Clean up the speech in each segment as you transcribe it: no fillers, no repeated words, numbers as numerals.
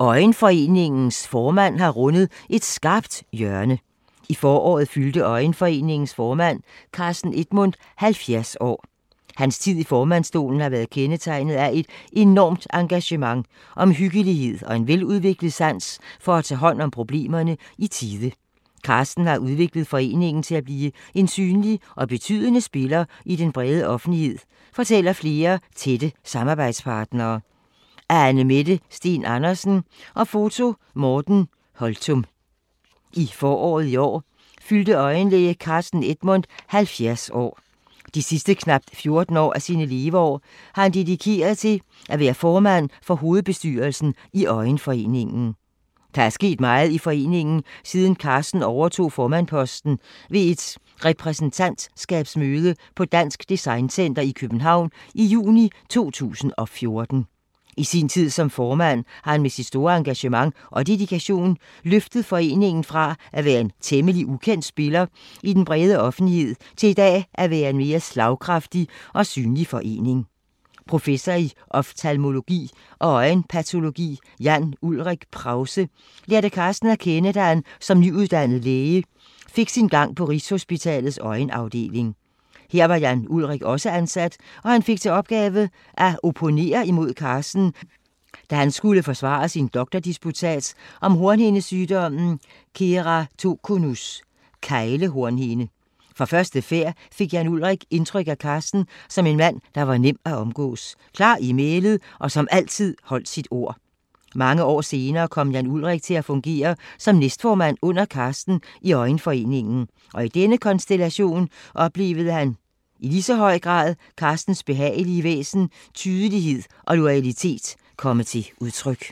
Øjenforeningens formand har rundet et skarpt hjørne. I foråret fyldte Øjenforeningens formand, Carsten Edmund, 70 år. Hans tid i formandsstolen har været kendetegnet af et enormt engagement, omhyggelighed og en veludviklet sans for at tage hånd om problemerne i tide. Carsten har udviklet foreningen til at blive en synlig og betydende spiller i den brede offentlighed, fortæller flere tætte samarbejdspartnere. Anne Mette Sten Andersen og foto Morten Holtum. I foråret i år fyldte øjenlæge Carsten Edmund 70 år. De sidste knap 14 år af sine leveår har han dedikeret til at være formand for hovedbestyrelsen i Øjenforeningen. Der er sket meget i foreningen, siden Carsten overtog formandposten ved et repræsentantskabsmøde på Dansk Designcenter i København i juni 2014. I sin tid som formand har han med sit store engagement og dedikation løftet foreningen fra at være en temmelig ukendt spiller i den brede offentlighed til i dag at være en mere slagkraftig og synlig forening. Professor i oftalmologi og øjenpatologi Jan Ulrik Krause lærte Carsten at kende, da han som nyuddannet læge fik sin gang på Rigshospitalets øjenafdeling. Her var Jan Ulrik også ansat, og han fik til opgave at opponere imod Carsten, da han skulle forsvare sin doktordisputat om hornhindesygdommen keratokonus, keglehornhinde. For første færd fik Jan Ulrik indtryk af Carsten som en mand, der var nem at omgås, klar i mælet og som altid holdt sit ord. Mange år senere kom Jan Ulrik til at fungere som næstformand under Carsten i Øjenforeningen, og i denne konstellation oplevede han i lige så høj grad Carstens behagelige væsen, tydelighed og loyalitet komme til udtryk.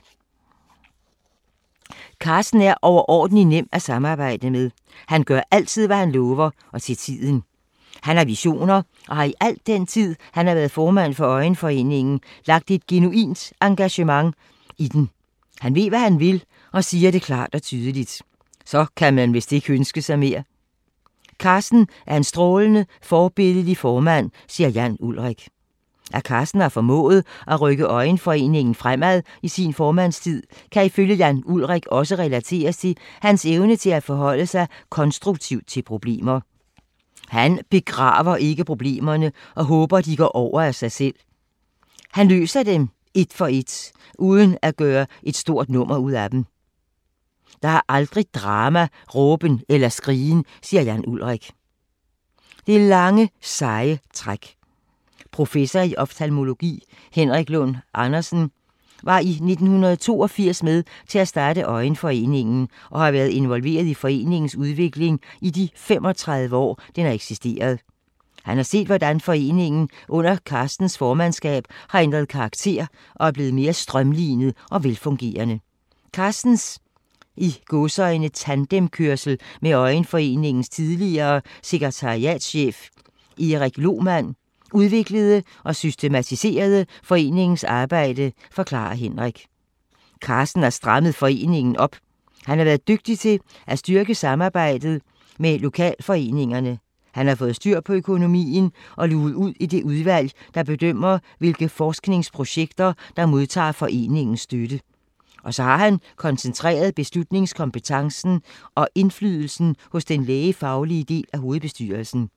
Carsten er overordentlig nem at samarbejde med. Han gør altid, hvad han lover, og til tiden. Han har visioner, og har i al den tid, han har været formand for Øjenforeningen, lagt et genuint engagement i den. Han ved, hvad han vil, og siger det klart og tydeligt. Så kan man vist ikke ønske sig mere. Carsten er en strålende, forbilledlig formand, siger Jan Ulrik. At Carsten har formået at rykke Øjenforeningen fremad i sin formandstid, kan ifølge Jan Ulrik også relateres til hans evne til at forholde sig konstruktivt til problemer. Han begraver ikke problemerne og håber, de går over af sig selv. Han løser dem et for et, uden at gøre et stort nummer ud af dem. Der er aldrig drama, råben eller skrigen, siger Jan Ulrik. Det er lange, seje træk. Professor i oftalmologi Henrik Lund Andersen var i 1982 med til at starte Øjenforeningen og har været involveret i foreningens udvikling i de 35 år, den har eksisteret. Han har set, hvordan foreningen under Carstens formandskab har ændret karakter og er blevet mere strømlinet og velfungerende. Carstens i gåseøjne tandemkørsel med Øjenforeningens tidligere sekretariatschef Erik Lohmann udviklede og systematiserede foreningens arbejde, forklarer Henrik. Carsten har strammet foreningen op. Han har været dygtig til at styrke samarbejdet med lokalforeningerne. Han har fået styr på økonomien og luget ud i det udvalg, der bedømmer, hvilke forskningsprojekter, der modtager foreningens støtte. Og så har han koncentreret beslutningskompetencen og indflydelsen hos den lægefaglige del af hovedbestyrelsen.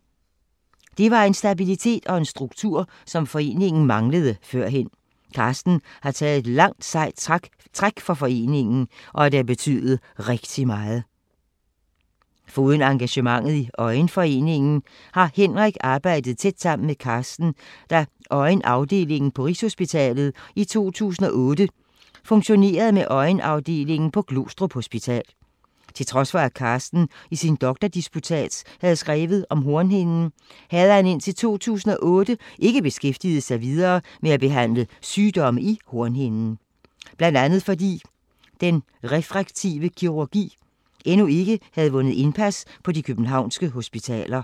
Det var en stabilitet og en struktur, som foreningen manglede førhen. Carsten har taget et langt sejt træk for foreningen, og det har betydet rigtig meget. Foruden engagementet i Øjenforeningen har Henrik arbejdet tæt sammen med Carsten, da Øjenafdelingen på Rigshospitalet i 2008 funktionerede med Øjenafdelingen på Glostrup Hospital. Til trods for at Carsten i sin doktordisputat havde skrevet om hornhinden, havde han indtil 2008 ikke beskæftiget sig videre med at behandle sygdomme i hornhinden. Blandt andet fordi den refraktive kirurgi endnu ikke havde vundet indpas på de københavnske hospitaler.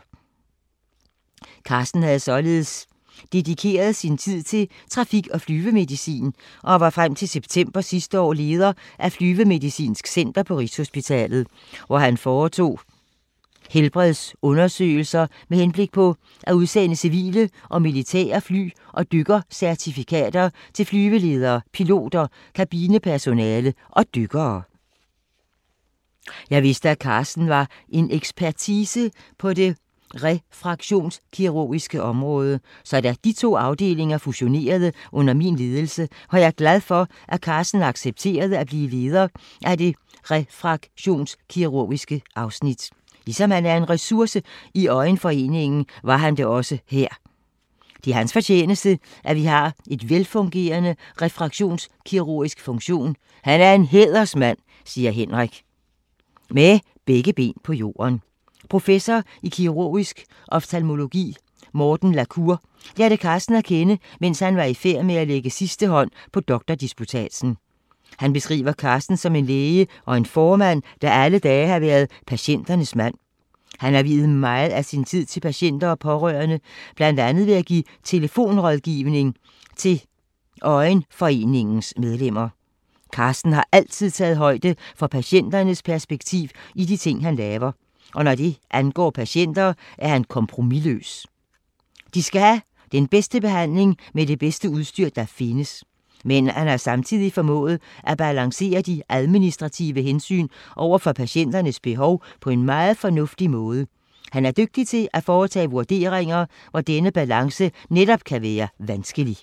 Carsten havde således dedikeret sin tid til trafik- og flyvemedicin og var frem til september sidste år leder af Flyvemedicinsk Center på Rigshospitalet, hvor han foretog helbredsundersøgelser med henblik på at udsende civile og militære fly og dykkercertifikater til flyveledere, piloter, kabinepersonale og dykkere. Jeg vidste, at Carsten var en ekspertise på det refraktionskirurgiske område, så da de to afdelinger fusionerede under min ledelse, var jeg glad for, at Carsten accepterede at blive leder af det refraktionskirurgiske afsnit. Ligesom han er en ressource i Øjenforeningen, var han det også her. Det er hans fortjeneste, at vi har et velfungerende refraktionskirurgisk funktion. Han er en hædersmand, siger Henrik. Med begge ben på jorden. Professor i kirurgisk oftalmologi, Morten Lacour, lærte Carsten at kende, mens han var i færd med at lægge sidste hånd på doktordisputasen. Han beskriver Carsten som en læge og en formand, der alle dage har været patienternes mand. Han har viet meget af sin tid til patienter og pårørende, blandt andet ved at give telefonrådgivning til Øjenforeningens medlemmer. Carsten har altid taget højde for patienternes perspektiv i de ting, han laver. Og når det angår patienter, er han kompromisløs. De skal have den bedste behandling med det bedste udstyr, der findes. Men han har samtidig formået at balancere de administrative hensyn over for patienternes behov på en meget fornuftig måde. Han er dygtig til at foretage vurderinger, hvor denne balance netop kan være vanskelig.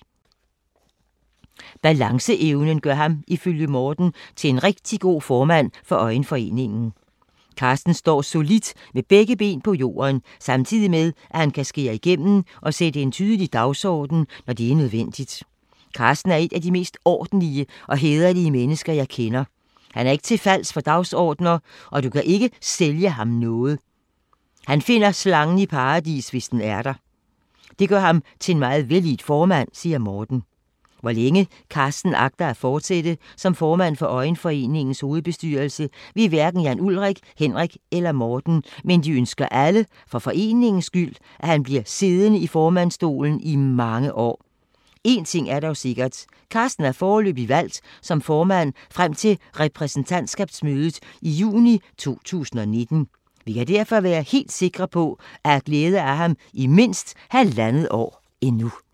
Balanceevnen gør ham, ifølge Morten, til en rigtig god formand for Øjenforeningen. Carsten står solidt med begge ben på jorden, samtidig med, at han kan skære igennem og sætte en tydelig dagsorden, når det er nødvendigt. Carsten er et af de mest ordentlige og hæderlige mennesker, jeg kender. Han er ikke til falds for dagsordner, og du kan ikke sælge ham noget. Han finder slangen i paradis, hvis den er der. Det gør ham til en meget vellidt formand, siger Morten. Hvor længe Carsten agter at fortsætte som formand for Øjenforeningens hovedbestyrelse, ved hverken Jan Ulrik, Henrik eller Morten, men de ønsker alle, for foreningens skyld, at han bliver siddende i formandsstolen i mange år. En ting er dog sikkert. Carsten er foreløbig valgt som formand frem til repræsentantskabsmødet i juni 2019. Vi kan derfor være helt sikre på at have glæde af ham i mindst 1,5 år endnu.